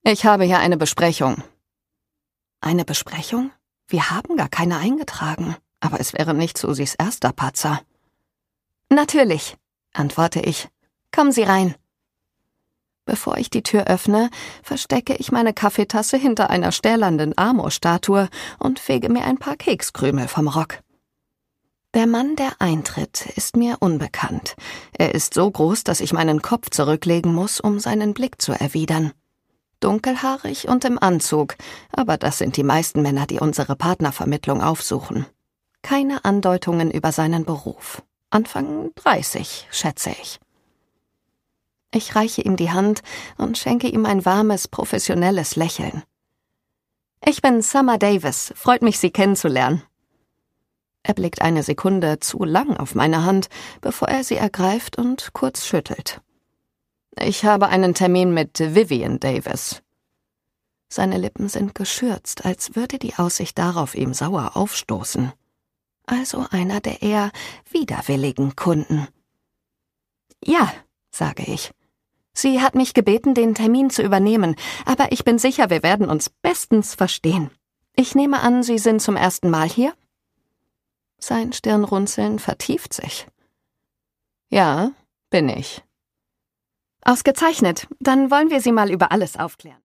Ich habe hier eine Besprechung. Eine Besprechung? Wir haben gar keine eingetragen. Aber es wäre nicht Susis erster Patzer. Natürlich, antworte ich. Kommen Sie rein. Bevor ich die Tür öffne, verstecke ich meine Kaffeetasse hinter einer stählernden Amorstatue und fege mir ein paar Kekskrümel vom Rock. Der Mann, der eintritt, ist mir unbekannt. Er ist so groß, dass ich meinen Kopf zurücklegen muss, um seinen Blick zu erwidern. Dunkelhaarig und im Anzug, aber das sind die meisten Männer, die unsere Partnervermittlung aufsuchen. Keine Andeutungen über seinen Beruf. Anfang 30, schätze ich. Ich reiche ihm die Hand und schenke ihm ein warmes, professionelles Lächeln. Ich bin Summer Davis, freut mich, Sie kennenzulernen. Er blickt eine Sekunde zu lang auf meine Hand, bevor er sie ergreift und kurz schüttelt. Ich habe einen Termin mit Vivian Davis. Seine Lippen sind geschürzt, als würde die Aussicht darauf ihm sauer aufstoßen. Also einer der eher widerwilligen Kunden. Ja, sage ich. Sie hat mich gebeten, den Termin zu übernehmen, aber ich bin sicher, wir werden uns bestens verstehen. Ich nehme an, Sie sind zum ersten Mal hier? Sein Stirnrunzeln vertieft sich. Ja, bin ich. Ausgezeichnet, dann wollen wir Sie mal über alles aufklären.